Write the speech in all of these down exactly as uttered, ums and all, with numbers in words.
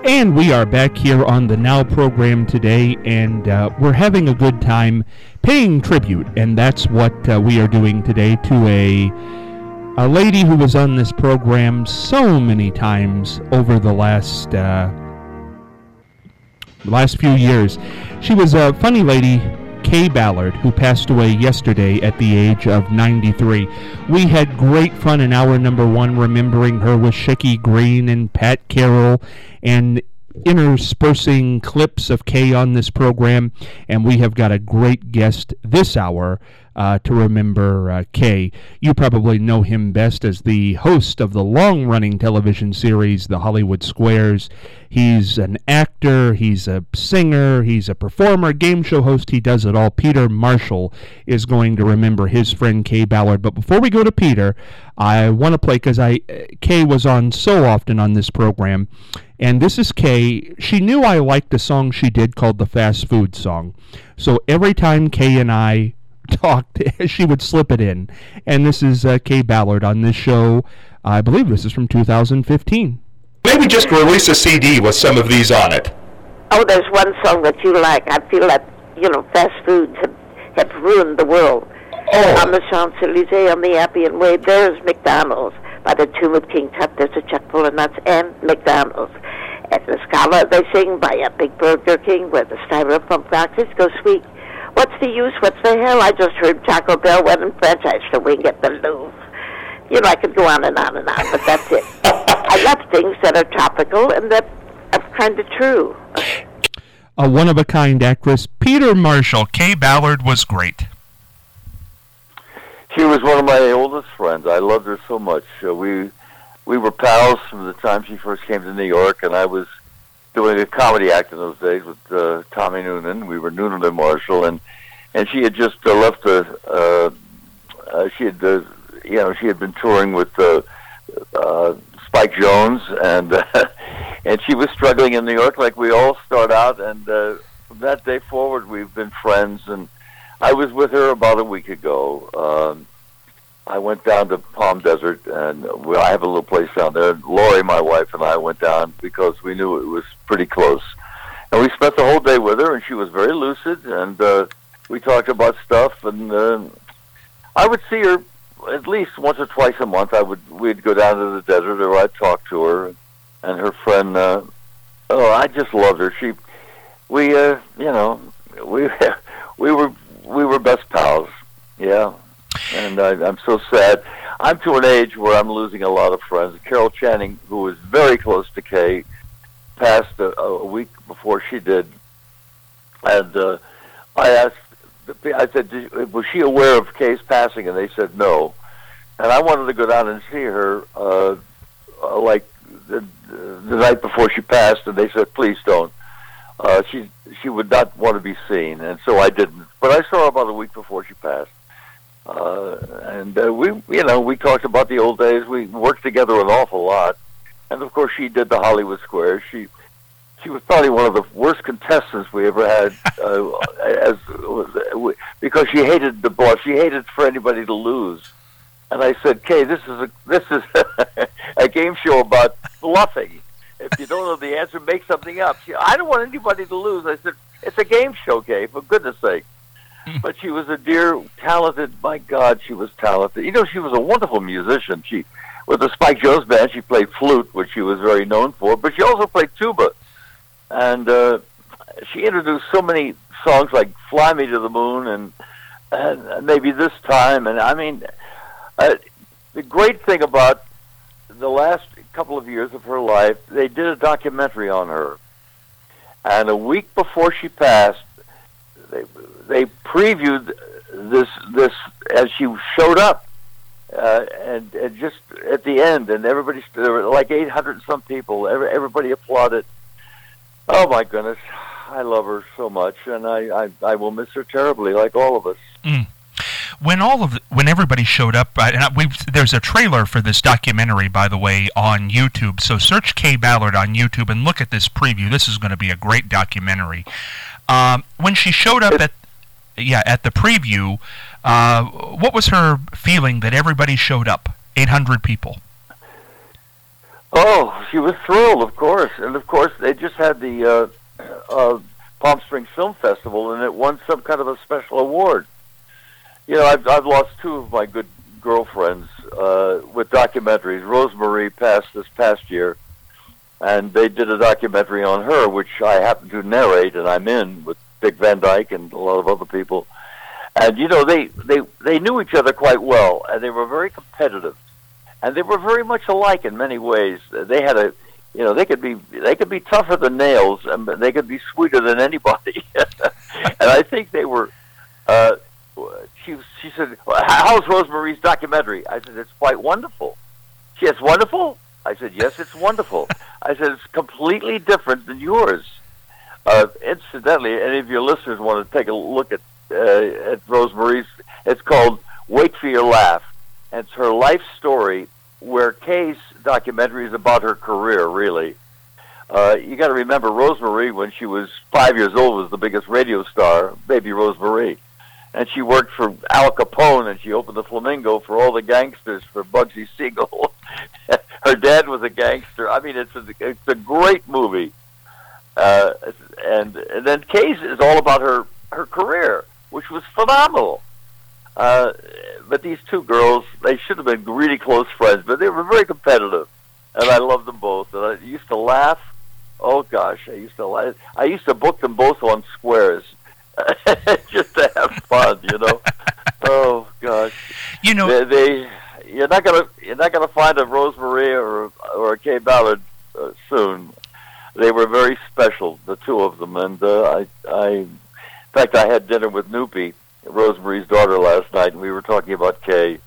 And we are back here on the Now program today, and uh, we're having a good time paying tribute, and that's what uh, we are doing today to a a lady who was on this program so many times over the last uh, last few years. She was a funny lady, Kay Ballard, who passed away yesterday at the age of ninety-three. We had great fun in hour number one remembering her with Shecky Green and Pat Carroll and interspersing clips of Kay on this program, and we have got a great guest this hour uh, to remember uh, Kay. You probably know him best as the host of the long-running television series The Hollywood Squares. He's an actor, he's a singer, he's a performer, game show host, he does it all. Peter Marshall is going to remember his friend Kay Ballard. But before we go to Peter, I want to play, because I Kay was on so often on this program, and this is Kay. She knew I liked a song she did called the Fast Food Song. So every time Kay and I talked, she would slip it in. And this is uh, Kay Ballard on this show. I believe this is from two thousand fifteen. Maybe just release a C D with some of these on it. Oh, there's one song that you like. I feel that, you know, fast foods have, have ruined the world. Oh. On the Champs-Elysees, on the Appian Way, there's McDonald's. By the tomb of King Tut, there's a Chuck full of nuts and McDonald's. At the Scala, they sing by a big Burger King where the styrofoam boxes go sweet. What's the use? What's the hell? I just heard Taco Bell went and franchised a wing at the Louvre. You know, I could go on and on and on, but that's it. I love things that are topical and that are kind of true. A one-of-a-kind actress, Peter Marshall. Kay Ballard was great. She was one of my oldest friends. I loved her so much. Uh, we we were pals from the time she first came to New York, and I was doing a comedy act in those days with uh, Tommy Noonan. We were Noonan and Marshall, and and she had just uh, left the. Uh, uh, she had, uh, you know, she had been touring with uh, uh, Spike Jones, and uh, and she was struggling in New York, like we all start out. And uh, from that day forward, we've been friends. And I was with her about a week ago. Um, I went down to Palm Desert, and well, I have a little place down there. Lori, my wife, and I went down because we knew it was pretty close. And we spent the whole day with her, and she was very lucid, and uh, we talked about stuff. And uh, I would see her at least once or twice a month. I would we'd go down to the desert, or I'd talk to her, and her friend. Uh, oh, I just loved her. She, we, uh, you know, we we were we were best pals. Yeah. And I, I'm so sad. I'm to an age where I'm losing a lot of friends. Carol Channing, who was very close to Kay, passed a, a week before she did. And uh, I asked, I said, did, was she aware of Kay's passing? And they said no. And I wanted to go down and see her, uh, uh, like the, the night before she passed. And they said, please don't. Uh, she she would not want to be seen, and so I didn't. But I saw her about a week before she passed. Uh, and uh, we, you know, we talked about the old days. We worked together an awful lot, and of course, she did the Hollywood Squares. She, she was probably one of the worst contestants we ever had, uh, as because she hated the boss. She hated for anybody to lose. And I said, Kay, this is a this is a game show about bluffing. If you don't know the answer, make something up. She, I don't want anybody to lose. I said, it's a game show, Kay, for goodness sake. But she was a dear, talented, my God, she was talented. You know, she was a wonderful musician. She, with the Spike Jones Band, she played flute, which she was very known for, but she also played tuba. And uh, she introduced so many songs like Fly Me to the Moon and, and Maybe This Time. And I mean, uh, the great thing about the last couple of years of her life, they did a documentary on her. And a week before she passed, they they previewed this this as she showed up, uh, and, and just at the end, and everybody, there were like eight hundred and some people. Every, everybody applauded. Oh my goodness, I love her so much, and I, I, I will miss her terribly, like all of us. Mm. When all of the, when everybody showed up, uh, and we there's a trailer for this documentary, by the way, on YouTube. So search Kay Ballard on YouTube and look at this preview. This is going to be a great documentary. Um, when she showed up at yeah at the preview, uh, what was her feeling that everybody showed up? eight hundred people. Oh, she was thrilled, of course. And, of course, they just had the uh, uh, Palm Springs Film Festival, and it won some kind of a special award. You know, I've, I've lost two of my good girlfriends uh, with documentaries. Rosemarie passed this past year, and they did a documentary on her, which I happen to narrate, and I'm in with Dick Van Dyke and a lot of other people. And, you know, they, they, they knew each other quite well, and they were very competitive. And they were very much alike in many ways. They had a, you know, they could be they could be tougher than nails, and they could be sweeter than anybody. And I think they were. Uh, she she said, "How's Rosemarie's documentary?" I said, "It's quite wonderful." She said, "It's wonderful." I said, "Yes, it's wonderful." I said, "It's completely different than yours." Uh, incidentally, any of your listeners want to take a look at uh, at Rosemarie's? It's called "Wait for Your Laugh." It's her life story, where Kay's documentary is about her career, really. Uh, you got to remember, Rosemarie, when she was five years old, was the biggest radio star, Baby Rosemarie. And she worked for Al Capone, and she opened the Flamingo for all the gangsters for Bugsy Siegel. Her dad was a gangster. I mean, it's a, it's a great movie. Uh, and, and then Kay's is all about her, her career, which was phenomenal. Uh, but these two girls, they should have been really close friends, but they were very competitive, and I loved them both. And I used to laugh. Oh gosh, I used to laugh. I used to book them both on squares, just to have fun, you know. Oh gosh, you know, they, they you're not gonna you're not gonna find a Rosemarie or or a Kay Ballard uh, soon. They were very special, the two of them, and uh, I I in fact I had dinner with Noopy, Rosemarie's daughter, last night, and we were talking about Kay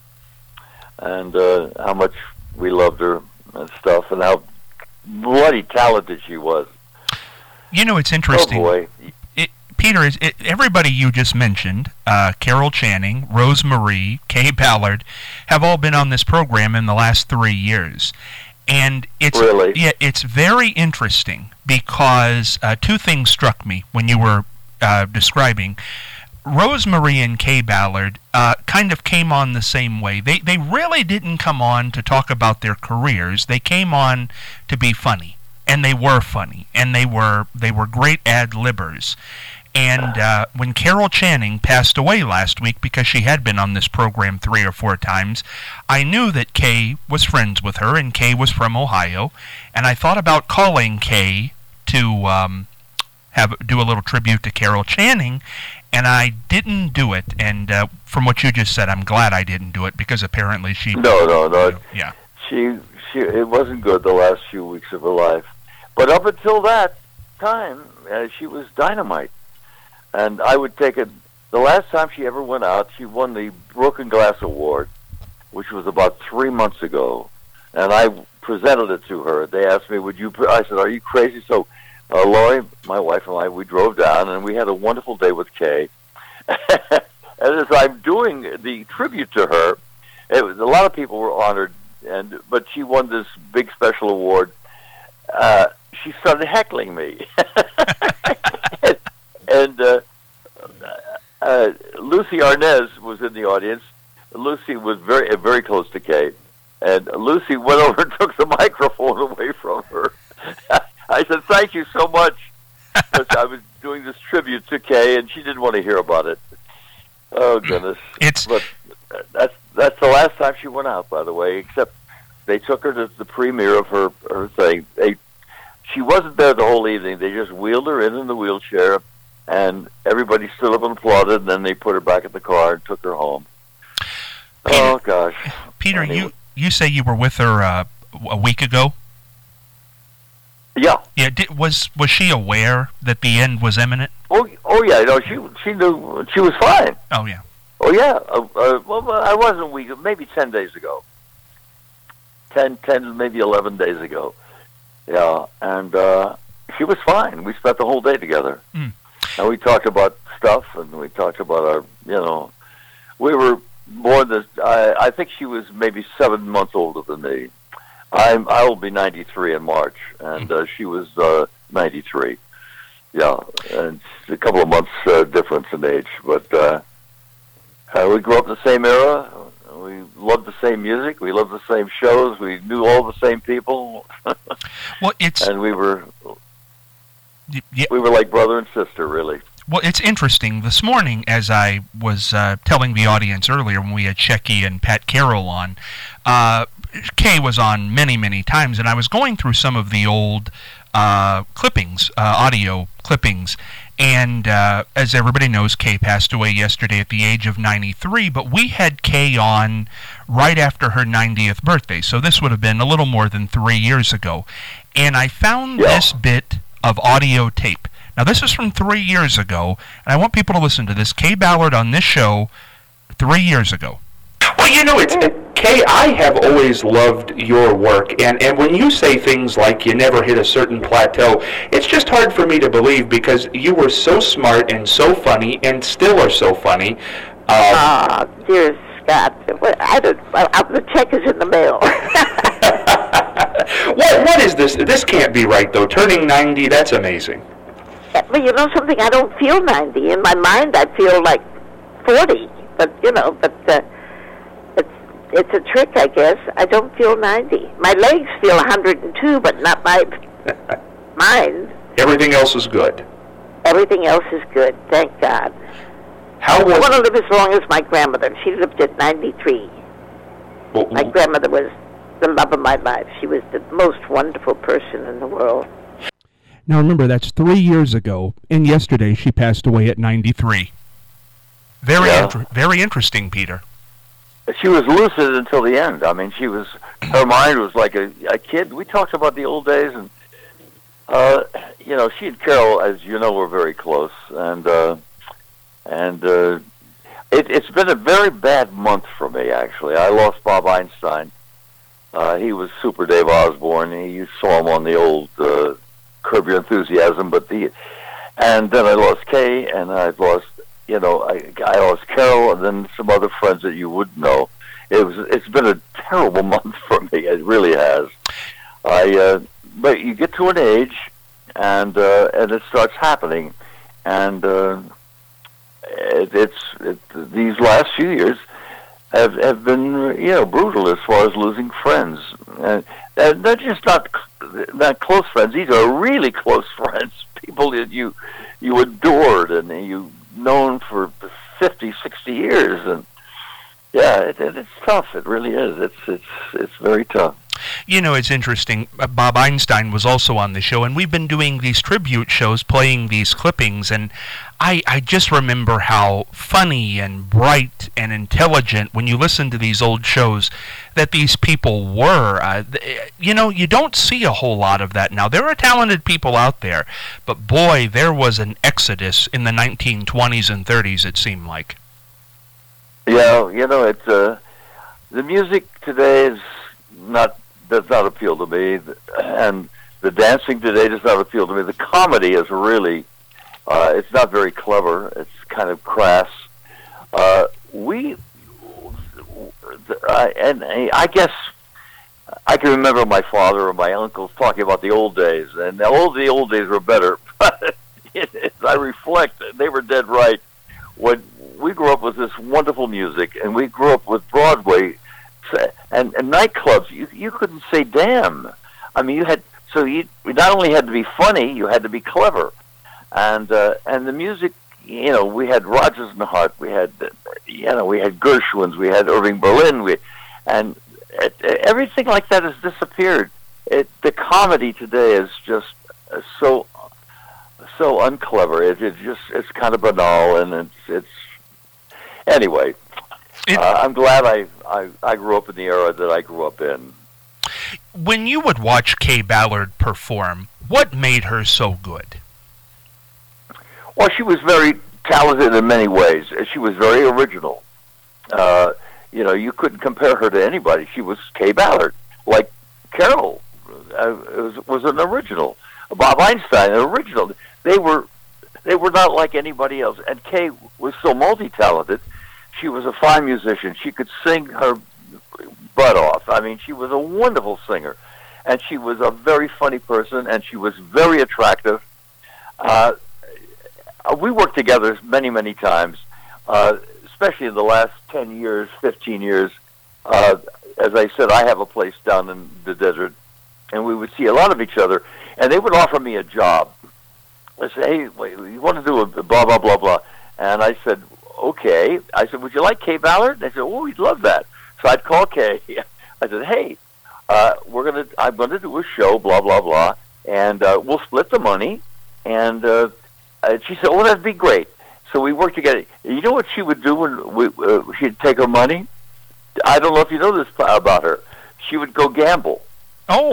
and uh, how much we loved her and stuff, and how bloody talented she was. You know, it's interesting. Oh boy, it, Peter, is it, everybody you just mentioned, uh, Carol Channing, Rosemarie, Kay Ballard, have all been on this program in the last three years. And it's really? yeah, it's very interesting because uh, two things struck me when you were uh, describing. Rosemarie and Kay Ballard uh, kind of came on the same way. They they really didn't come on to talk about their careers. They came on to be funny, and they were funny, and they were they were great ad-libbers. And uh, when Carol Channing passed away last week, because she had been on this program three or four times, I knew that Kay was friends with her, and Kay was from Ohio, and I thought about calling Kay to um, have do a little tribute to Carol Channing. And I didn't do it, and uh, from what you just said, I'm glad I didn't do it, because apparently she... No, no, no. You know, yeah. She, she, it wasn't good the last few weeks of her life. But up until that time, uh, she was dynamite. And I would take it... The last time she ever went out, she won the Broken Glass Award, which was about three months ago. And I presented it to her. They asked me, would you... Pre-? I said, are you crazy? So... Uh, Lori, my wife, and I, we drove down, and we had a wonderful day with Kay. And as I'm doing the tribute to her, it was, a lot of people were honored, and but she won this big special award. Uh, she started heckling me. and and uh, uh, Lucy Arnaz was in the audience. Lucy was very, very close to Kay, and Lucy went over and took the microphone away from her. I said, thank you so much, because I was doing this tribute to Kay, and she didn't want to hear about it. Oh, goodness. It's but that's that's the last time she went out, by the way, except they took her to the premiere of her, her thing. They, she wasn't there the whole evening. They just wheeled her in in the wheelchair, and everybody stood up and applauded, and then they put her back in the car and took her home. Peter, oh, gosh. Peter, anyway. you, you say you were with her uh, a week ago? Yeah. Yeah. Did, was was she aware that the end was imminent? Oh, oh yeah. No, she she knew she was fine. Oh yeah. Oh yeah. Uh, uh, well, I wasn't a week. Maybe ten days ago. Ten, ten, maybe eleven days ago. Yeah, and uh, she was fine. We spent the whole day together, mm. and we talked about stuff, and we talked about our, you know, we were more than. I, I think she was maybe seven months older than me. I'm, I will be ninety-three in March, and uh, she was uh, ninety-three. Yeah, and a couple of months uh, difference in age, but uh, uh, we grew up in the same era. We loved the same music. We loved the same shows. We knew all the same people. Well, it's and we were yeah. we were like brother and sister, really. Well, it's interesting. This morning, as I was uh, telling the audience earlier when we had Shecky and Pat Carroll on, uh, Kay was on many, many times, and I was going through some of the old uh, clippings, uh, audio clippings, and uh, as everybody knows, Kay passed away yesterday at the age of ninety-three, but we had Kay on right after her ninetieth birthday, so this would have been a little more than three years ago, and I found yeah. this bit of audio tape. Now, this is from three years ago, and I want people to listen to this. Kay Ballard on this show three years ago. Well, you know, it's Kay, I have always loved your work, and, and when you say things like you never hit a certain plateau, it's just hard for me to believe because you were so smart and so funny and still are so funny. Ah, um, uh, dear Scott, I don't, uh, the check is in the mail. what What is this? This can't be right, though. Turning ninety, that's amazing. Well, you know something, I don't feel ninety. In my mind, I feel like forty. But, you know, but uh, it's it's a trick, I guess. I don't feel ninety. My legs feel one hundred two, but not my mind. Everything else is good. Everything else is good, thank God. How was I want to live as long as my grandmother. She lived at ninety-three. Well, my grandmother was the love of my life. She was the most wonderful person in the world. Now remember, that's three years ago, and yesterday she passed away at ninety-three. Very, yeah. inter- very interesting, Peter. She was lucid until the end. I mean, she was, her mind was like a, a kid. We talked about the old days, and, uh, you know, she and Carol, as you know, were very close, and, uh, and, uh, it, it's been a very bad month for me, actually. I lost Bob Einstein. Uh, he was Super Dave Osborne. You saw him on the old, uh, Curb Your Enthusiasm, but the, and then I lost Kay, and I've lost, you know, I, I lost Carol, and then some other friends that you would know. It was, it's been a terrible month for me. It really has. I, uh, but you get to an age, and uh, and it starts happening, and uh, it, it's it, these last few years have have been, you know, brutal as far as losing friends, and, and they're just not. Not close friends. These are really close friends. People that you you adored and you've known for fifty, sixty years. And yeah, it, it, it's tough. It really is. It's it's it's very tough. You know, it's interesting. Bob Einstein was also on the show, and we've been doing these tribute shows, playing these clippings, and I, I just remember how funny and bright and intelligent, when you listen to these old shows, that these people were. Uh, you know, you don't see a whole lot of that now. There are talented people out there, but boy, there was an exodus in the nineteen twenties and thirties, it seemed like. Yeah, you know, it's, uh, the music today is not, does not appeal to me, and the dancing today does not appeal to me. The comedy is really, uh, it's not very clever. It's kind of crass. Uh, we, uh, and I guess I can remember my father or my uncles talking about the old days, and all the old days were better. But as I reflect, they were dead right. When we grew up with this wonderful music, and we grew up with Broadway and, and nightclubs, you you couldn't say damn. I mean, you had so you not only had to be funny, you had to be clever, and uh, and the music. You know, we had Rodgers and Hart, we had you know we had Gershwins, we had Irving Berlin, we and it, everything like that has disappeared. It, the comedy today is just so so unclever. It, it just it's kind of banal, and it's it's anyway. It, uh, I'm glad I, I I grew up in the era that I grew up in. When you would watch Kay Ballard perform, what made her so good? Well, she was very talented in many ways. She was very original. Uh, you know, you couldn't compare her to anybody. She was Kay Ballard, like Carol uh, was, was an original. Bob Einstein, an original. They were they were not like anybody else. And Kay was so multi-talented. She was a fine musician. She could sing her butt off. I mean, she was a wonderful singer. And she was a very funny person, and she was very attractive. Uh, we worked together many, many times, uh, especially in the last ten years, fifteen years. uh, as I said, I have a place down in the desert, and we would see a lot of each other, and they would offer me a job. I said, hey, wait, you want to do a blah, blah, blah, blah. And I said, okay. I said, would you like Kay Ballard? And they said, oh, we'd love that. So I'd call Kay. I said, hey, uh, we're gonna, I'm going to do a show, blah, blah, blah, and uh, we'll split the money. And uh, uh, she said, oh, that'd be great. So we worked together. You know what she would do when we, uh, she'd take her money? I don't know if you know this about her. She would go gamble. Oh.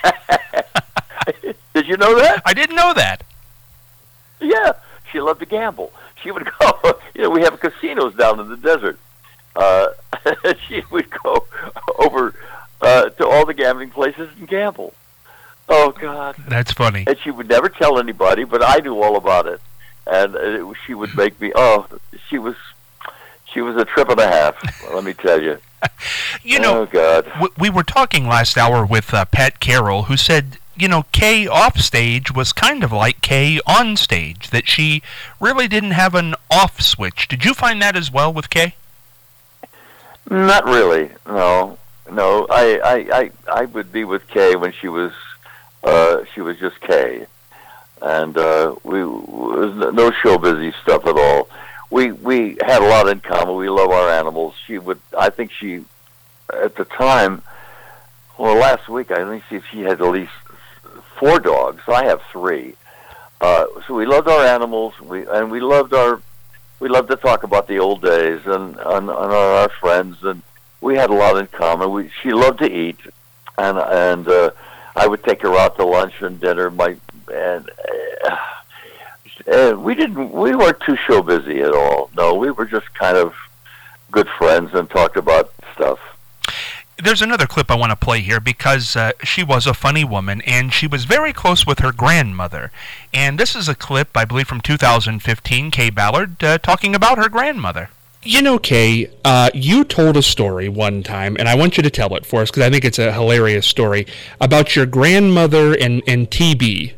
Did you know that? I didn't know that. Yeah, she loved to gamble. She would go, you know, we have casinos down in the desert. Uh, she would go over uh, to all the gambling places and gamble. Oh, God. That's funny. And she would never tell anybody, but I knew all about it. And it, she would make me, oh, she was she was a trip and a half, let me tell you. You know, oh, God. W- we were talking last hour with uh, Pat Carroll, who said, you know, Kay off stage was kind of like Kay on stage, that she really didn't have an off switch. Did you find that as well with Kay? Not really, no. No, I I, I, I would be with Kay when she was uh, she was just Kay. And uh, we was no show busy stuff at all. We we had a lot in common. We love our animals. She would, I think she, at the time, well, last week I think she she had at least four dogs. I have three. Uh, so we loved our animals. We and we loved our we loved to talk about the old days and and, and our friends, and we had a lot in common. We she loved to eat, and and uh, I would take her out to lunch and dinner. My and. Uh, And we didn't. We weren't too show busy at all. No, we were just kind of good friends and talked about stuff. There's another clip I want to play here because uh, she was a funny woman and she was very close with her grandmother. And this is a clip, I believe, from two thousand fifteen. Kay Ballard uh, talking about her grandmother. You know, Kay, uh, you told a story one time, and I want you to tell it for us because I think it's a hilarious story about your grandmother and and T B.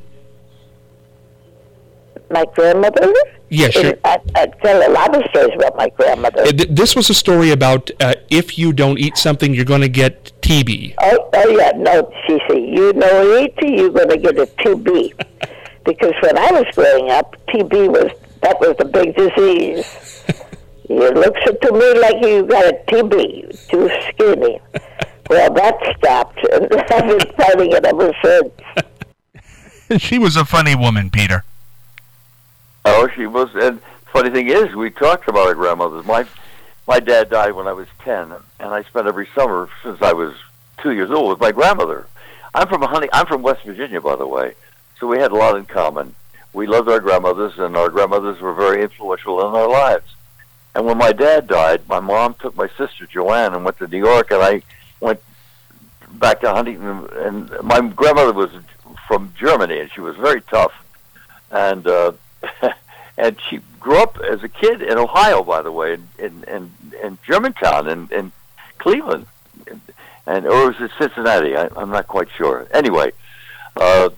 My grandmother? Yes, sure. I, I tell a lot of stories about my grandmother. Uh, th- this was a story about uh, if you don't eat something, you're going to get T B. Oh, oh yeah, no, she said, you know eat, you're going to get a T B. Because when I was growing up, T B was, that was the big disease. It looks to me like you got a T B, too skinny. Well, that stopped, and I've been fighting it ever since. She was a funny woman, Peter. Oh, she was. And funny thing is, we talked about our grandmothers. My my dad died when I was ten, and I spent every summer since I was two years old with my grandmother. I'm from honey. I'm from West Virginia, by the way, so we had a lot in common. We loved our grandmothers, and our grandmothers were very influential in our lives. And when my dad died, my mom took my sister Joanne and went to New York, and I went back to Huntington. And my grandmother was from Germany, and she was very tough, and. Uh, and she grew up as a kid in Ohio, by the way, in in, in, in Germantown and in, in Cleveland, and, and or was it Cincinnati? I, I'm not quite sure. Anyway, uh,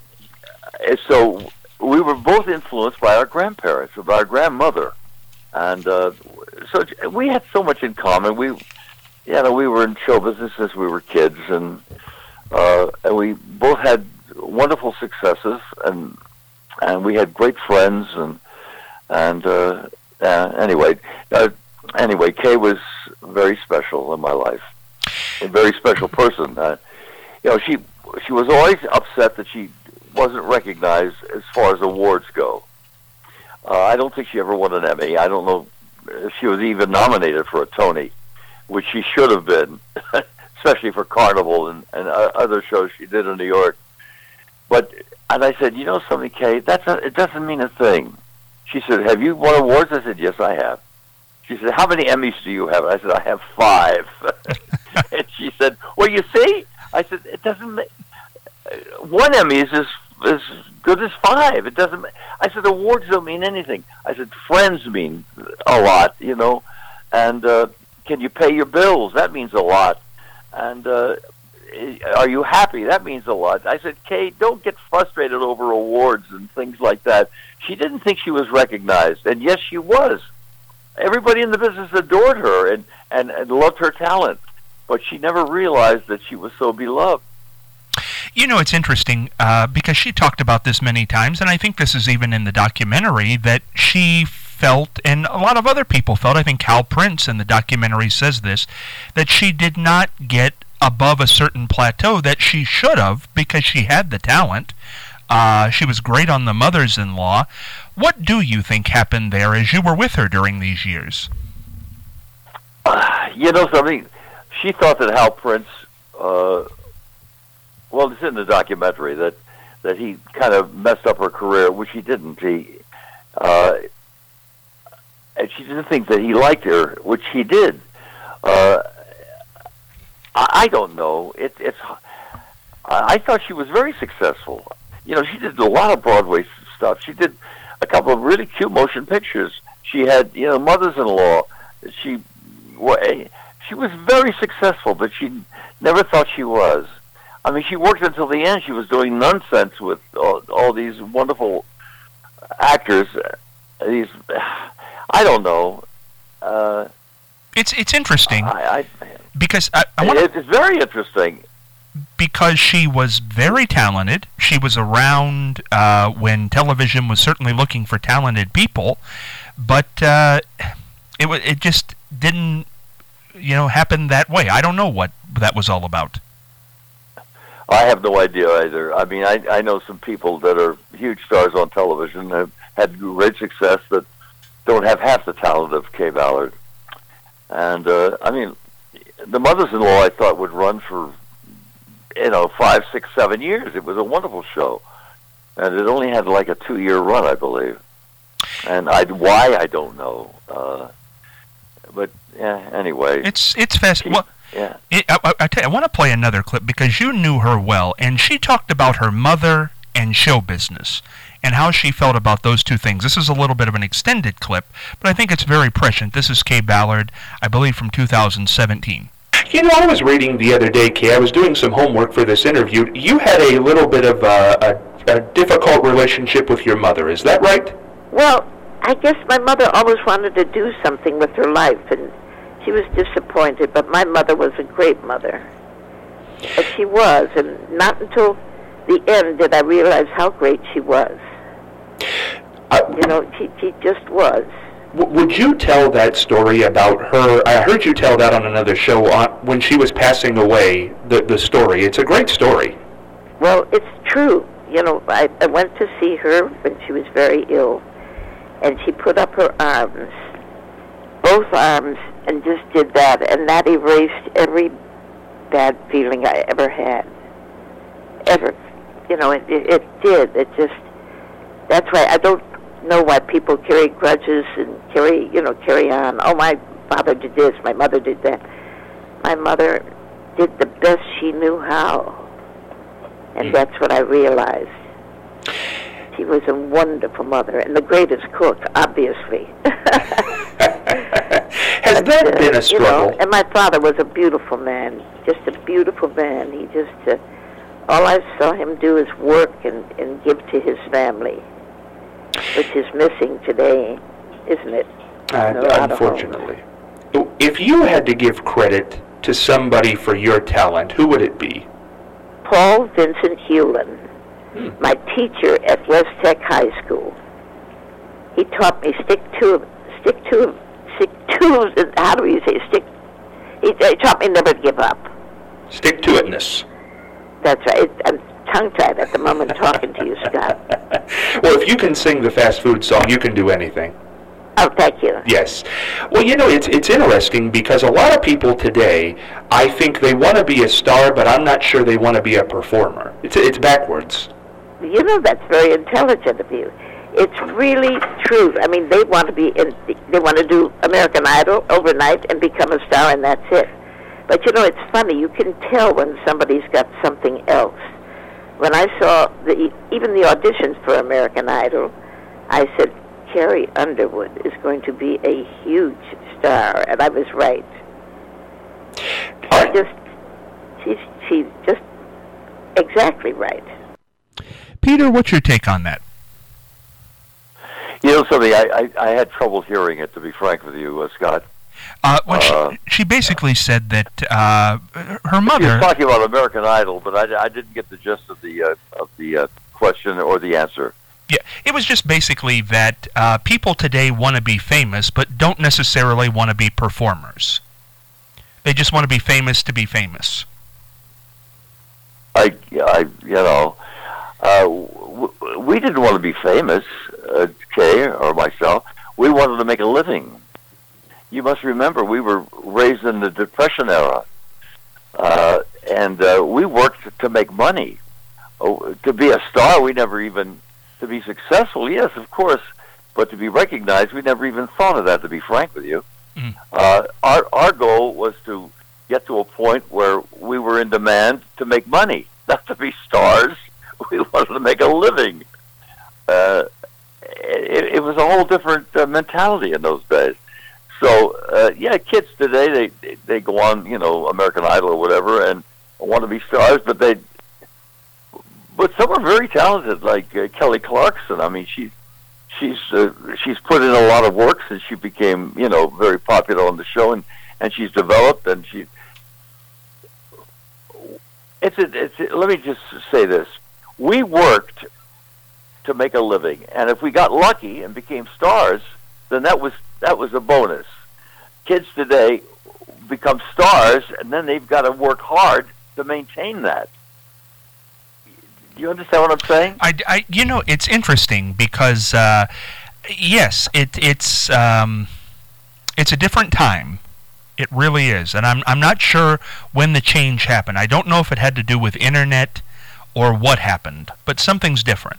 so we were both influenced by our grandparents, by our grandmother, and uh, so we had so much in common. We, you know, we were in show business since we were kids, and uh, and we both had wonderful successes and. And we had great friends, and and uh, uh, anyway, uh, anyway, Kay was very special in my life, a very special person. Uh, you know, she she was always upset that she wasn't recognized as far as awards go. Uh, I don't think she ever won an Emmy. I don't know if she was even nominated for a Tony, which she should have been, especially for Carnival and, and uh, other shows she did in New York. But and I said, you know something, Kay, that's a, it doesn't mean a thing. She said, have you won awards? I said, yes, I have. She said, how many Emmys do you have? I said, I have five. And she said, well, you see? I said, it doesn't make... One Emmy is as, as good as five. It doesn't... I said, awards don't mean anything. I said, friends mean a lot, you know. And uh, can you pay your bills? That means a lot. And... Uh, are you happy? That means a lot. I said, Kay, don't get frustrated over awards and things like that. She didn't think she was recognized, and yes, she was. Everybody in the business adored her and, and, and loved her talent. but she never realized that she was so beloved. You know, it's interesting uh, because she talked about this many times, and I think this is even in the documentary, that she felt, and a lot of other people felt, I think Hal Prince in the documentary says this, that she did not get above a certain plateau that she should have because she had the talent. Uh, she was great on The Mothers-in-Law. What do you think happened there as you were with her during these years? Uh, you know something? She thought that Hal Prince... Uh, Well, it's in the documentary that that he kind of messed up her career, which he didn't. He uh, and she didn't think that he liked her, which he did. Uh, I, I don't know. It, it's. I thought she was very successful. You know, she did a lot of Broadway stuff. She did a couple of really cute motion pictures. She had, you know, Mothers-in-Law. She she was very successful, but she never thought she was. I mean, she worked until the end. She was doing nonsense with all, all these wonderful actors. These, I don't know. Uh, it's it's interesting I, I, because I, I want it, it's very interesting because she was very talented. She was around uh, when television was certainly looking for talented people, but uh, it it just didn't, you know, happen that way. I don't know what that was all about. I have no idea either. I mean, I, I know some people that are huge stars on television that have had great success that don't have half the talent of Kay Ballard. And, uh, I mean, The Mothers-in-Law I thought would run for, you know, five, six, seven years. It was a wonderful show. And it only had like a two-year run, I believe. And I, why, I don't know. Uh, but, yeah, anyway. It's, it's fascinating. Well, Yeah. It, I, I, I, tell you, I want to play another clip because you knew her well, and she talked about her mother and show business and how she felt about those two things. This is a little bit of an extended clip, but I think it's very prescient. This is Kay Ballard, I believe from two thousand seventeen. You know, I was reading the other day, Kay, I was doing some homework for this interview. You had a little bit of a, a, a difficult relationship with your mother, is that right? Well, I guess my mother always wanted to do something with her life, and she was disappointed, but my mother was a great mother. And she was, and not until the end did I realize how great she was. Uh, you know, she, she just was. W- would you tell that story about her? I heard you tell that on another show on, when she was passing away, the, the story. It's a great story. Well, it's true. You know, I, I went to see her when she was very ill, and she put up her arms, both arms, and just did that, and that erased every bad feeling I ever had. Ever. You know, it, it, it did. It just, that's why I don't know why people carry grudges and carry, you know, carry on. Oh, my father did this, my mother did that. My mother did the best she knew how, and that's what I realized. She was a wonderful mother and the greatest cook, obviously. Has but, that uh, been a struggle? You know, and my father was a beautiful man, just a beautiful man. He just, uh, all I saw him do is work and, and give to his family, which is missing today, isn't it? Uh, unfortunately. If you had to give credit to somebody for your talent, who would it be? Paul Vincent Hewlin, hmm. my teacher at West Tech High School. He taught me stick to, stick to, stick to, how do you say, stick, he, he taught me never to give up. Stick-to-itness. That's right. I'm tongue-tied at the moment talking to you, Scott. Well, if you can sing the fast food song, you can do anything. Oh, thank you. Yes. Well, you know, it's it's interesting because a lot of people today, I think they want to be a star, but I'm not sure they want to be a performer. It's it's backwards. You know, that's very intelligent of you. It's really true. I mean, they want to be in, they want to do American Idol overnight and become a star, and that's it. But you know, it's funny. You can tell when somebody's got something else. When I saw the even the auditions for American Idol, I said, Carrie Underwood is going to be a huge star, and I was right. She just, she's she's just exactly right. Peter, what's your take on that? You know something, I, I, I had trouble hearing it, to be frank with you, uh, Scott. Uh, when Uh, she, she basically said that uh, her She was mother. talking about American Idol, but I, I didn't get the gist of the uh, of the uh, question or the answer. Yeah, it was just basically that uh, people today want to be famous, but don't necessarily want to be performers. They just want to be famous to be famous. I, I you know, uh, w- we didn't want to be famous, uh, Kay or myself. We wanted to make a living. You must remember, we were raised in the Depression era, uh, and uh, we worked to make money. Oh, to be a star, we never even, to be successful, yes, of course, but to be recognized, we never even thought of that, to be frank with you. Mm. Uh, our, our goal was to get to a point where we were in demand to make money, not to be stars. We wanted to make a living. Uh, it, it was a whole different uh, mentality in those days. So, uh, yeah, kids today, they they go on, you know, American Idol or whatever, and want to be stars, but they, but some are very talented, like uh, Kelly Clarkson. I mean, she, she's uh, she's put in a lot of work since she became, you know, very popular on the show, and, and she's developed, and she, it's a, it's a, let me just say this. We worked to make a living, and if we got lucky and became stars, then that was that was a bonus. Kids today become stars, and then they've got to work hard to maintain that. Do you understand what I'm saying? I, I you know, it's interesting because uh, yes, it it's um, it's a different time. It really is, and I'm I'm not sure when the change happened. I don't know if it had to do with internet or what happened, but something's different.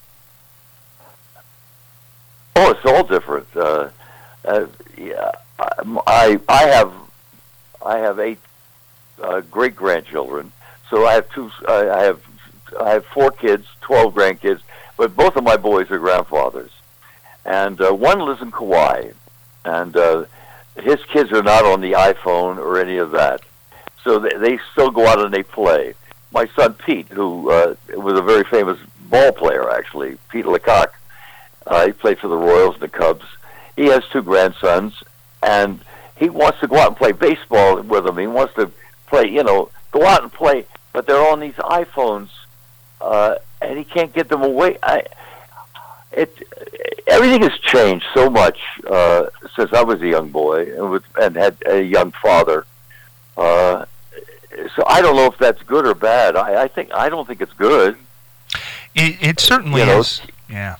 Oh, it's all different. Uh, uh, yeah, I I have I have eight uh, great grandchildren. So I have two. Uh, I have I have four kids, twelve grandkids, but both of my boys are grandfathers, and uh, one lives in Kauai, and uh, his kids are not on the iPhone or any of that. So they, they still go out and they play. My son Pete, who uh, was a very famous ball player, actually, Pete Lecoq. Uh, he played for the Royals and the Cubs. He has two grandsons, and he wants to go out and play baseball with them. He wants to play, you know, go out and play, but they're on these iPhones, uh, and he can't get them away. I, it, everything has changed so much uh, since I was a young boy and, with, and had a young father. Uh, so I don't know if that's good or bad. I, I think I don't think it's good. It, it certainly You know, is. Yeah.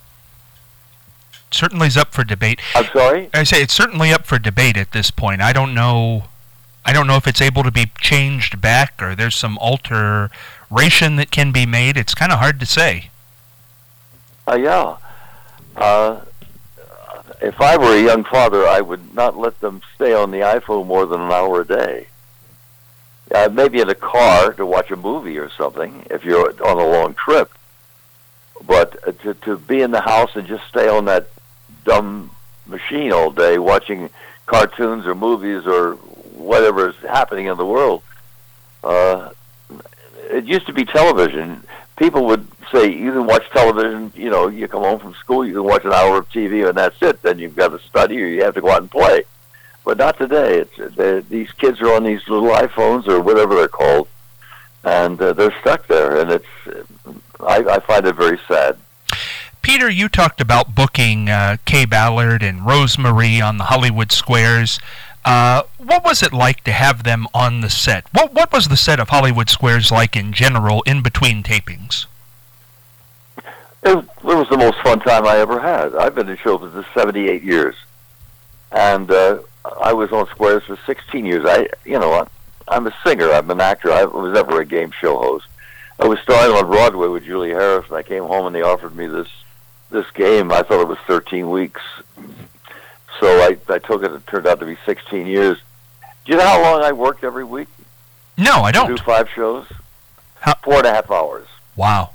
Certainly is up for debate. I'm sorry? I say it's certainly up for debate at this point. I don't know. I don't know if it's able to be changed back or there's some alteration that can be made. It's kind of hard to say. Uh, yeah. Uh, if I were a young father, I would not let them stay on the iPhone more than an hour a day. Uh, maybe in a car to watch a movie or something if you're on a long trip. But uh, to, to be in the house and just stay on that dumb machine all day watching cartoons or movies or whatever is happening in the world. Uh, it used to be television. People would say, you can watch television, you know, you come home from school, you can watch an hour of T V and that's it. Then you've got to study or you have to go out and play. But not today. It's, these kids are on these little iPhones or whatever they're called, and uh, they're stuck there. And it's, I, I find it very sad. Peter, you talked about booking uh, Kay Ballard and Rosemarie on the Hollywood Squares. Uh, what was it like to have them on the set? What What was the set of Hollywood Squares like in general in between tapings? It, it was the most fun time I ever had. I've been in show business seventy-eight years, and uh, I was on Squares for sixteen years. I, you know, I, I'm a singer. I'm an actor. I was never a game show host. I was starring on Broadway with Julie Harris, and I came home and they offered me this this game. I thought it was thirteen weeks. So I, I took it. It turned out to be sixteen years. Do you know how long I worked every week? No, I don't. To do five shows? How? Four and a half hours. Wow.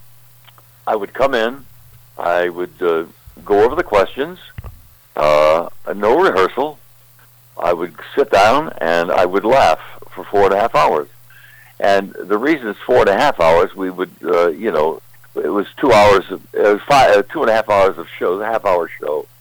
I would come in. I would uh, go over the questions. Uh, no rehearsal. I would sit down and I would laugh for four and a half hours. And the reason it's four and a half hours, we would, uh, you know, it was two hours, of, it was five, uh, two and a half hours of shows, a half hour show.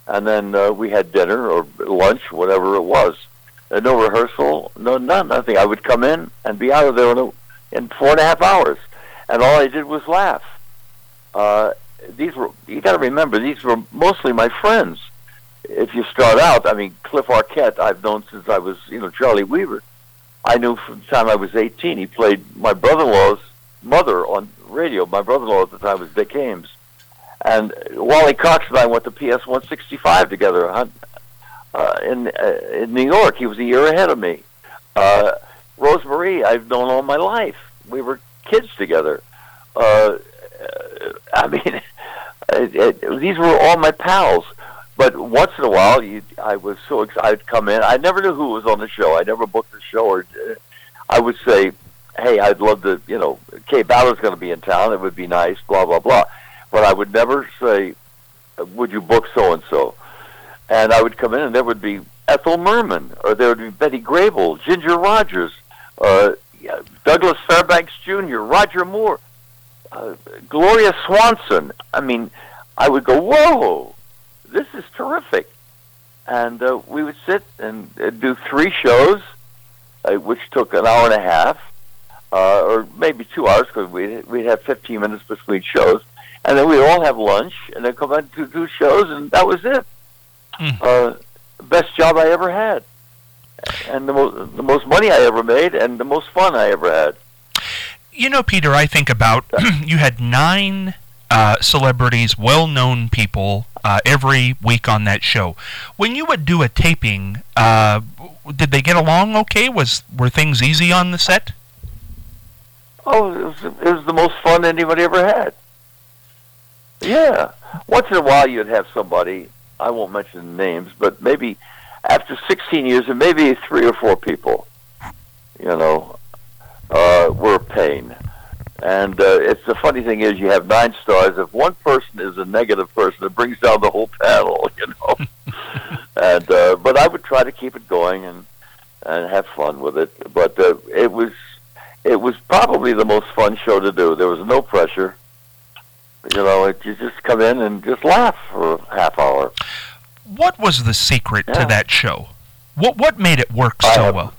and then uh, we had dinner or lunch, whatever it was. Uh, no rehearsal, no, not nothing. I would come in and be out of there in, a, in four and a half hours, and all I did was laugh. Uh, these were, you got to remember, these were mostly my friends. If you start out, I mean, Cliff Arquette, I've known since I was, you know, Charlie Weaver. I knew from the time I was eighteen. He played my brother-in-law's mother on radio. My brother-in-law at the time was Dick Ames. And Wally Cox and I went to P S one sixty-five together uh, in uh, in New York. He was a year ahead of me. Uh, Rose Marie, I've known all my life. We were kids together. Uh, I mean, it, it, these were all my pals. But once in a while, you, I was so excited. I'd come in. I never knew who was on the show. I never booked the show. Or uh, I would say, hey, I'd love to, you know, Kay Ballard's going to be in town. It would be nice, blah, blah, blah. But I would never say, would you book so-and-so? And I would come in, and there would be Ethel Merman, or there would be Betty Grable, Ginger Rogers, uh, Douglas Fairbanks Junior, Roger Moore, uh, Gloria Swanson. I mean, I would go, whoa. This is terrific. And uh, we would sit and uh, do three shows, uh, which took an hour and a half, uh, or maybe two hours, because we'd, we'd have fifteen minutes between shows. And then we'd all have lunch, and then come back to do shows, and that was it. Mm. Uh, best job I ever had. And the, mo- the most money I ever made, and the most fun I ever had. You know, Peter, I think about, you had nine uh, celebrities, well-known people, Uh, every week on that show. When you would do a taping, uh, did they get along okay? Was were things easy on the set? Oh, it was, it was the most fun anybody ever had. Yeah. Once in a while you'd have somebody, I won't mention names, but maybe after sixteen years, and maybe three or four people, you know, uh, were a pain. And uh, it's the funny thing is, you have nine stars. If one person is a negative person, it brings down the whole panel, you know. and uh, but I would try to keep it going and and have fun with it. But uh, it was it was probably the most fun show to do. There was no pressure. You know, it, you just come in and just laugh for a half hour. What was the secret yeah. to that show? What what made it work so I have, well?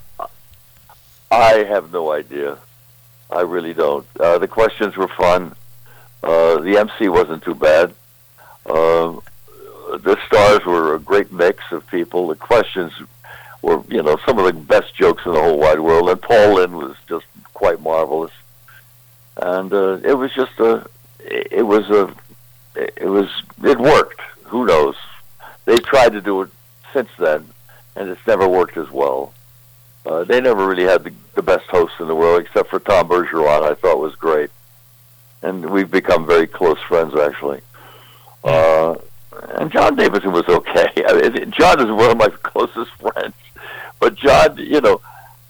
I have no idea. I really don't. Uh, the questions were fun. Uh, the M C wasn't too bad. Uh, the stars were a great mix of people. The questions were, you know, some of the best jokes in the whole wide world. And Paul Lynde was just quite marvelous. And uh, it was just a, it was a, it was, it worked. Who knows? They tried to do it since then, and it's never worked as well. Uh, they never really had the, the best host in the world, except for Tom Bergeron. I thought was great, and we've become very close friends, actually. Uh, and John Davidson was okay. I mean, John is one of my closest friends, but John, you know,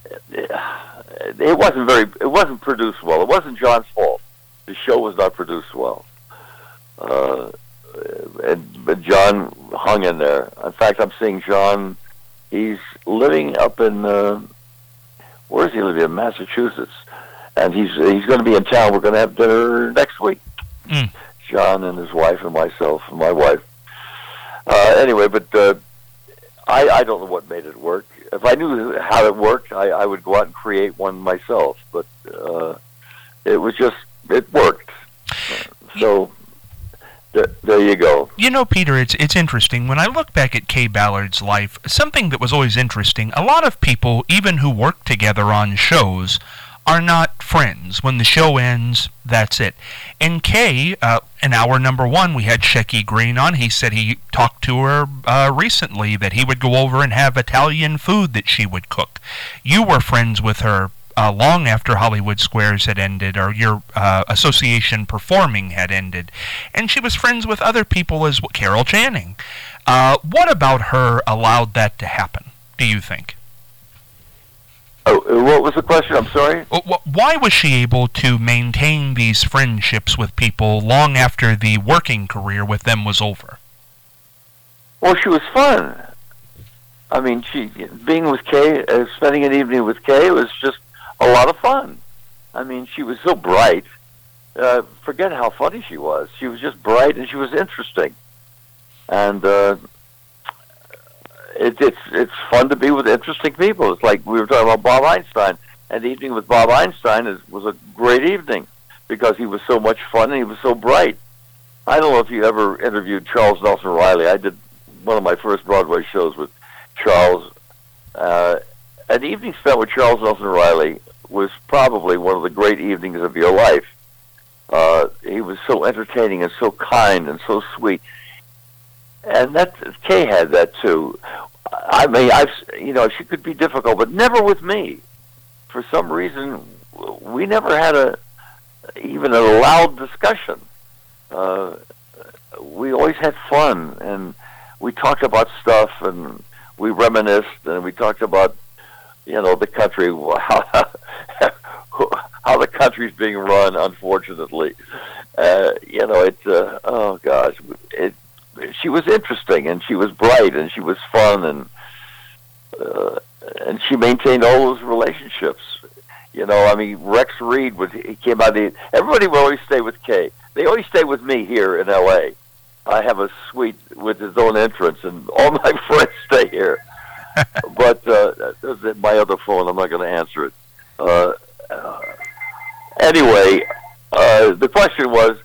it wasn't very. It wasn't produced well. It wasn't John's fault. The show was not produced well, uh, and but John hung in there. In fact, I'm seeing John. He's living up in, uh, where is he living? In Massachusetts. And he's he's going to be in town. We're going to have dinner next week. Mm. John and his wife and myself and my wife. Uh, anyway, but uh, I, I don't know what made it work. If I knew how it worked, I, I would go out and create one myself. But uh, it was just, it worked. So... There you go. You know, Peter, it's it's interesting. When I look back at Kay Ballard's life, something that was always interesting, a lot of people, even who work together on shows, are not friends. When the show ends, that's it. And Kay, uh, in hour number one, we had Shecky Greene on. He said he talked to her uh, recently that he would go over and have Italian food that she would cook. You were friends with her Uh, long after Hollywood Squares had ended, or your uh, association performing had ended. And she was friends with other people as well, Carol Channing. Uh, what about her allowed that to happen, do you think? Oh, what was the question? I'm sorry? Why was she able to maintain these friendships with people long after the working career with them was over? Well, she was fun. I mean, she being with Kay, uh, spending an evening with Kay was just a lot of fun. I mean, she was so bright. Uh, forget how funny she was. She was just bright, and she was interesting. And uh, it, it's it's fun to be with interesting people. It's like we were talking about Bob Einstein, and the evening with Bob Einstein is, was a great evening because he was so much fun and he was so bright. I don't know if you ever interviewed Charles Nelson Riley. I did one of my first Broadway shows with Charles. Uh, an evening spent with Charles Nelson Riley was probably one of the great evenings of your life. Uh, he was so entertaining and so kind and so sweet. And that Kay had that too. I mean, I've you know she could be difficult, but never with me. For some reason, we never had a even a loud discussion. Uh, we always had fun, and we talked about stuff, and we reminisced, and we talked about you know the country, how how the country's being run. Unfortunately, uh, you know it. Uh, oh gosh, it. She was interesting, and she was bright, and she was fun, and uh, and she maintained all those relationships. You know, I mean, Rex Reed was he came out. The, everybody will always stay with Kay. They always stay with me here in L A. I have a suite with his own entrance, and all my friends stay here. But uh, my other phone, I'm not going to answer it. Uh, uh, anyway, uh, the question was,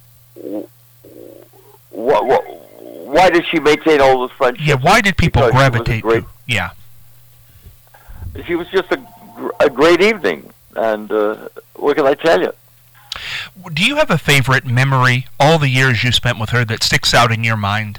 what, what, why did she maintain all those friendships? Yeah, why did people Because gravitate great, to? Yeah. She was just a, a great evening, and uh, what can I tell you? Do you have a favorite memory, all the years you spent with her, that sticks out in your mind?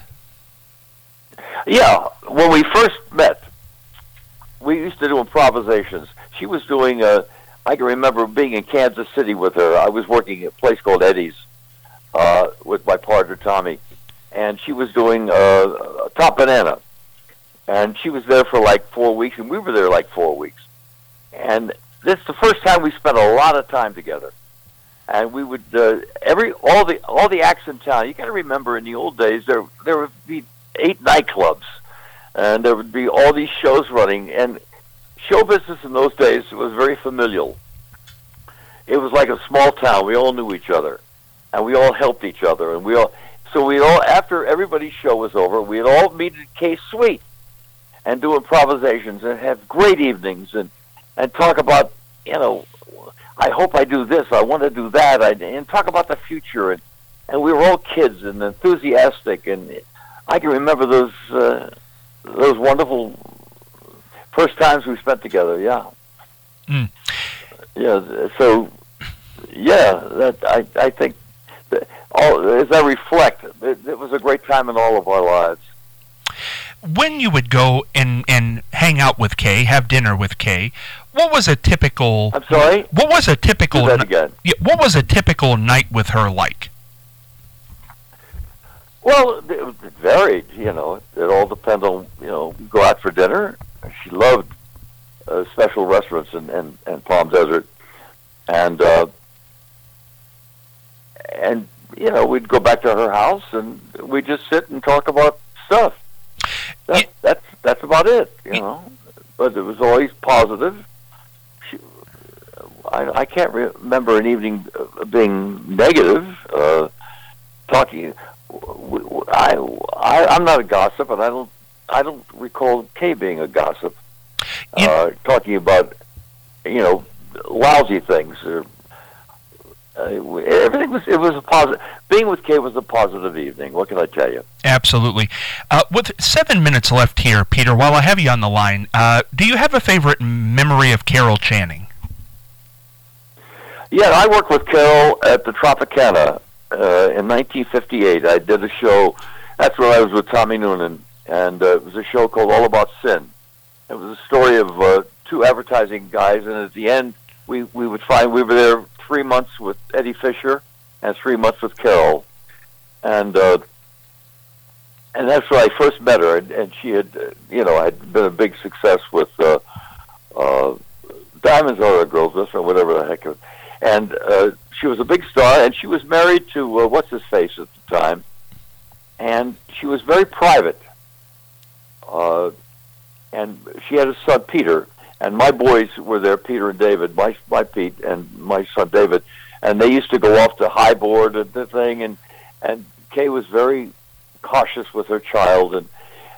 Yeah, when we first met, we used to do improvisations. She was doing, uh, I can remember being in Kansas City with her. I was working at a place called Eddie's uh, with my partner, Tommy, and she was doing uh, Top Banana. And she was there for like four weeks, and we were there like four weeks. And this is the first time we spent a lot of time together. And we would uh, every all the all the acts in town. You got to remember, in the old days, there there would be eight nightclubs, and there would be all these shows running. And show business in those days was very familial. It was like a small town. We all knew each other, and we all helped each other. And we all so we all after everybody's show was over, we'd all meet at Kay's suite and do improvisations and have great evenings and and talk about you know. I hope I do this. I want to do that. I, and talk about the future. And, and we were all kids and enthusiastic. And I can remember those uh, those wonderful first times we spent together. Yeah. Mm. Yeah. So, yeah, that I I think that all as I reflect, it, it was a great time in all of our lives. When you would go and, and hang out with Kay, have dinner with Kay, what was a typical? I'm sorry. What was a typical? Do that again. Yeah, what was a typical night with her like? Well, it, it varied. You know, it all depends on you know. We go out for dinner. She loved uh, special restaurants in, in, in Palm Desert, and uh, and you know we'd go back to her house and we'd just sit and talk about stuff. That, Yeah. That's that's about it, you know. But it was always positive. She, I I can't re- remember an evening uh, being negative. Uh, talking, I, I I'm not a gossip, and I don't I don't recall Kay being a gossip. You- Uh, talking about you know lousy things or. Uh, everything was it was a positive. Being with Kay was a positive evening. What can I tell you? Absolutely. Uh, with seven minutes left here, Peter, while I have you on the line, uh, do you have a favorite memory of Carol Channing? Yeah, I worked with Carol at the Tropicana uh, in nineteen fifty-eight. I did a show. That's when I was with Tommy Noonan, and uh, it was a show called All About Sin. It was a story of uh, two advertising guys, and at the end, we we would find we were there three months with Eddie Fisher and three months with Carol, and uh, and that's where I first met her. And, and she had, uh, you know, had been a big success with uh, uh, Diamonds Are a Girl's List or whatever the heck. It was. And uh, she was a big star, and she was married to uh, what's his face at the time, and she was very private. Uh, and she had a son, Peter. And my boys were there, Peter and David, my my Pete and my son David, and they used to go off to high board and the thing, and and Kay was very cautious with her child, and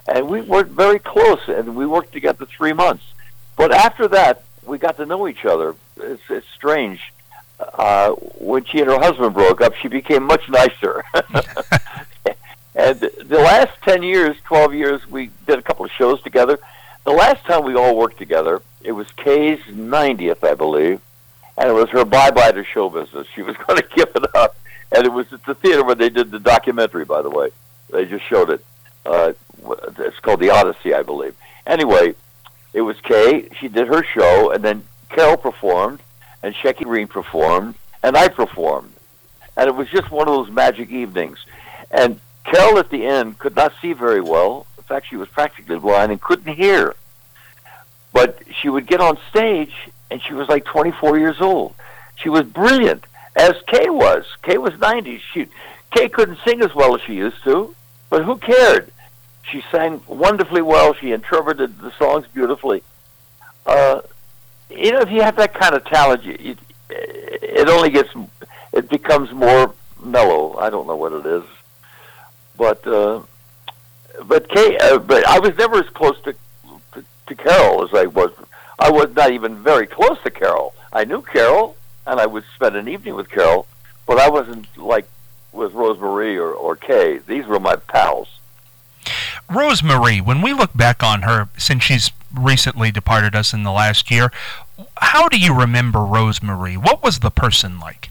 and we were very close, and we worked together three months. But after that, we got to know each other. It's, it's strange. Uh, when she and her husband broke up, she became much nicer. And the last ten years, twelve years, we did a couple of shows together. The last time we all worked together, it was Kay's ninetieth, I believe, and it was her bye-bye to show business. She was going to give it up, and it was at the theater where they did the documentary, by the way. They just showed it. Uh, it's called The Odyssey, I believe. Anyway, it was Kay. She did her show, and then Carol performed, and Shecky Greene performed, and I performed. And it was just one of those magic evenings. And Carol at the end could not see very well. In fact, she was practically blind and couldn't hear. But she would get on stage, and she was like twenty-four years old. She was brilliant, as Kay was. Kay was ninety. She, Kay couldn't sing as well as she used to, but who cared? She sang wonderfully well. She interpreted the songs beautifully. Uh, you know, if you have that kind of talent, you, you, it only gets, it becomes more mellow. I don't know what it is. But uh, but Kay, uh, but I was never as close to, to to Carol as I was. I was not even very close to Carol. I knew Carol, and I would spend an evening with Carol, but I wasn't like with Rosemarie or, or Kay. These were my pals. Rosemarie, when we look back on her, since she's recently departed us in the last year, how do you remember Rosemarie? What was the person like?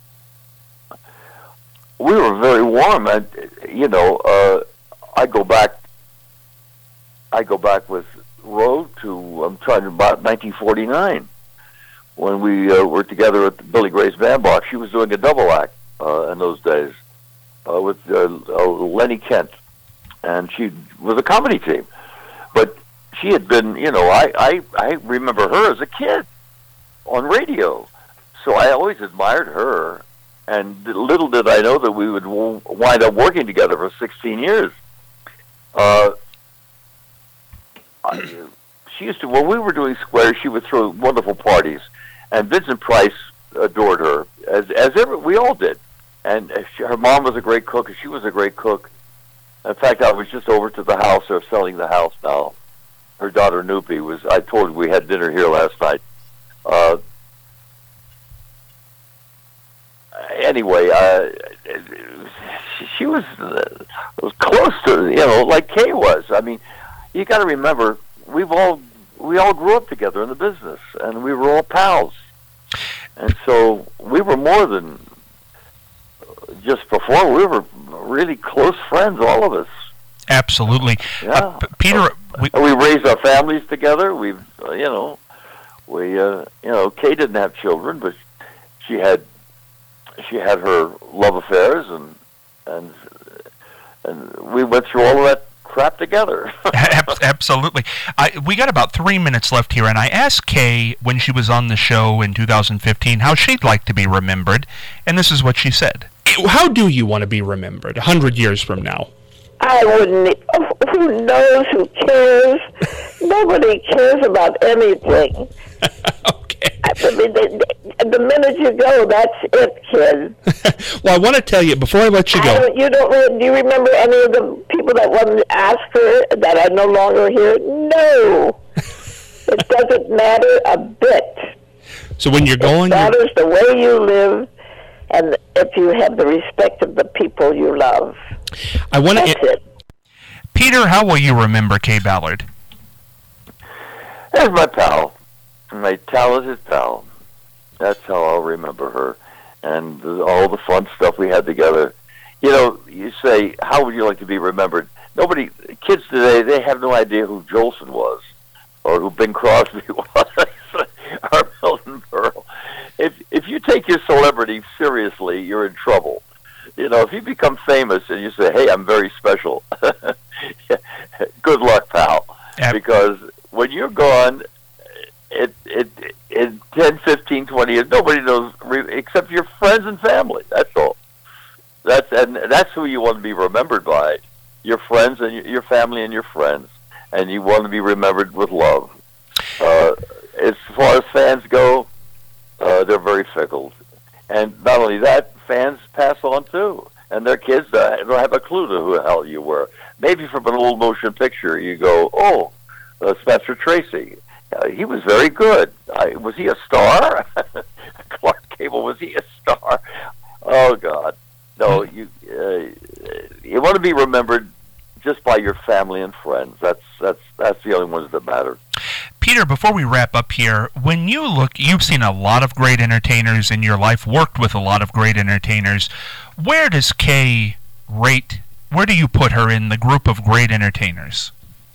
We were very warm, and you know, uh, I go back. I go back with Ro to I'm trying to about nineteen forty-nine when we uh, were together at the Billy Gray's Bandbox. She was doing a double act uh, in those days uh, with uh, uh, Lenny Kent, and she was a comedy team. But she had been, you know, I, I I remember her as a kid on radio, so I always admired her. And little did I know that we would w- wind up working together for sixteen years. Uh, I, she used to, when we were doing Square, she would throw wonderful parties. And Vincent Price adored her, as as ever, we all did. And she, her mom was a great cook, and she was a great cook. In fact, I was just over to the house. They're selling the house now. Her daughter, Noopy, was, I told her we had dinner here last night. Uh, Anyway, uh, she was uh, was close to, you know, like Kay was. I mean, you got to remember, we've all we all grew up together in the business, and we were all pals, and so we were more than just perform. We were really close friends, all of us. Absolutely, yeah. uh, P- Peter. We, we raised our families together. We've, uh, you know, we, uh, you know, Kay didn't have children, but she had. She had her love affairs, and and and we went through all of that crap together. Absolutely. I, we got about three minutes left here, and I asked Kay when she was on the show in two thousand fifteen how she'd like to be remembered, and this is what she said. How do you want to be remembered a hundred years from now? I wouldn't. Oh, who knows? Who cares? Nobody cares about anything. Okay. I mean, the, the minute you go, that's it, kid. Well, I want to tell you, before I let you I go... don't, you don't really, do you remember any of the people that wanted to ask her that are no longer here? No. It doesn't matter a bit. So when you're going... It matters the way you live, and if you have the respect of the people you love. I want to... That's it. Peter, how will you remember Kay Ballard? As my pal. My talented pal. That's how I'll remember her. And the, all the fun stuff we had together. You know, you say, how would you like to be remembered? Nobody, kids today, they have no idea who Jolson was, or who Bing Crosby was, or Milton Berle. If, if you take your celebrity seriously, you're in trouble. You know, if you become famous and you say, hey, I'm very special, good luck, pal. Yep. Because when you're gone, it, it, in ten, fifteen, twenty years, nobody knows except your friends and family. That's all. That's and that's who you want to be remembered by, your friends and your family and your friends, and you want to be remembered with love. Uh, as far as fans go, uh, they're very fickle, and not only that, fans pass on too. and their kids uh, don't have a clue to who the hell you were. Maybe from an old motion picture, you go, oh, uh, Spencer Tracy. Uh, he was very good. I, was he a star? Clark Gable, was he a star? Oh, God. No, you uh, you want to be remembered just by your family and friends. That's that's that's the only ones that matter. Peter, before we wrap up here, when you look, you've seen a lot of great entertainers in your life, worked with a lot of great entertainers. Where does Kay rate, where do you put her in the group of great entertainers?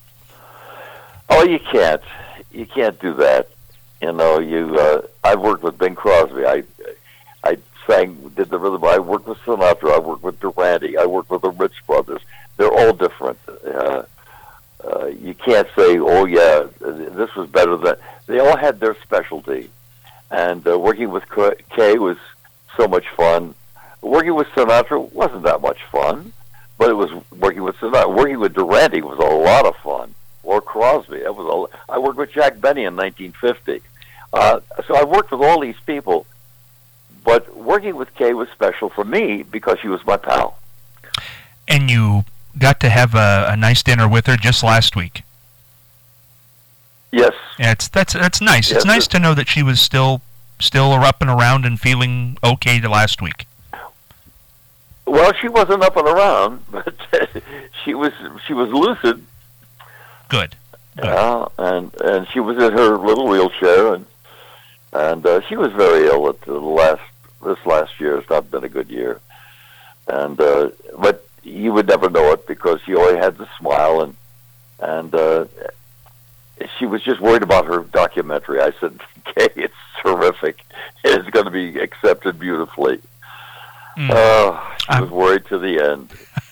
Oh, you can't. You can't do that. You know, you. Uh, I've worked with Bing Crosby. I, I sang, did the rhythm. I worked with Sinatra. I worked with Durante. I worked with the Rich Brothers. They're all different. Uh, uh, you can't say, oh, yeah, this was better than... They all had their specialty. And uh, working with Kay was so much fun. Working with Sinatra wasn't that much fun, but it was working with Sinatra. Working with Durante was a lot of fun. Or Crosby. That was a, I worked with Jack Benny in nineteen fifty. Uh, so I worked with all these people. But working with Kay was special for me because she was my pal. And you got to have a, a nice dinner with her just last week. Yes. Yeah, it's that's that's nice. Yes, it's nice to know that she was still still up and around and feeling okay to last week. Well, she wasn't up and around, but she was she was lucid. Good. Good. Yeah, and and she was in her little wheelchair, and and uh, she was very ill at the last this last year. It's not been a good year, and uh, but you would never know it because she always had the smile, and and uh, she was just worried about her documentary. I said, "Okay, it's terrific. It's going to be accepted beautifully." Mm. Uh, she I'm, was worried to the end.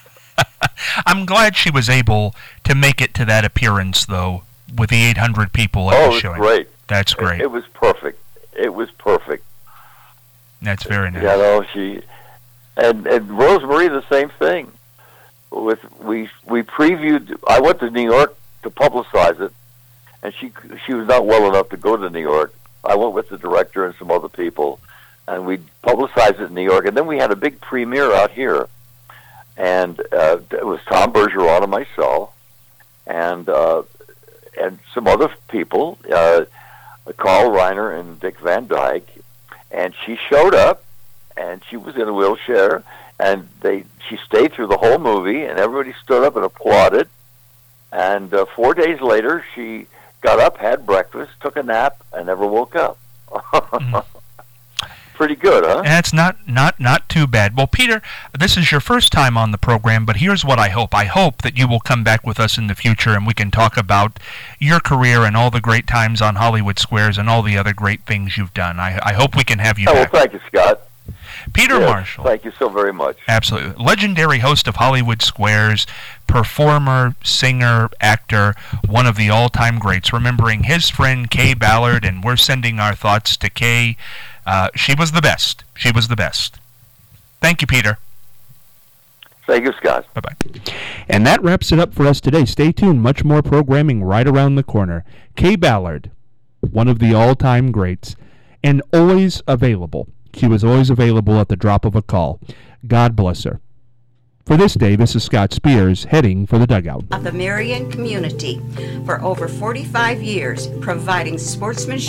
I'm glad she was able to make it to that appearance, though, with the eight hundred people at oh, the showing. Oh, great. That's great. It, it was perfect. It was perfect. That's very nice. You know, she and and Rosemary the same thing. With we we previewed. I went to New York to publicize it, and she she was not well enough to go to New York. I went with the director and some other people, and we publicized it in New York. And then we had a big premiere out here, and uh, it was Tom Bergeron and myself, and uh, and some other people, uh, Carl Reiner and Dick Van Dyke, and she showed up, and she was in a wheelchair. And they, she stayed through the whole movie, and everybody stood up and applauded. And uh, four days later, she got up, had breakfast, took a nap, and never woke up. mm. Pretty good, huh? That's not, not, not too bad. Well, Peter, this is your first time on the program, but here's what I hope. I hope that you will come back with us in the future, and we can talk about your career and all the great times on Hollywood Squares and all the other great things you've done. I, I hope we can have you oh, back. Well, thank you, Scott. Peter yes, Marshall. Thank you so very much. Absolutely. Legendary host of Hollywood Squares, performer, singer, actor, one of the all-time greats, remembering his friend Kay Ballard, and we're sending our thoughts to Kay. Uh, she was the best. She was the best. Thank you, Peter. Thank you, Scott. Bye-bye. And that wraps it up for us today. Stay tuned. Much more programming right around the corner. Kay Ballard, one of the all-time greats, and always available. She was always available at the drop of a call. God bless her. For this day, this is Scott Spears heading for the dugout. Of the Marion community for over forty-five years, providing sportsmanship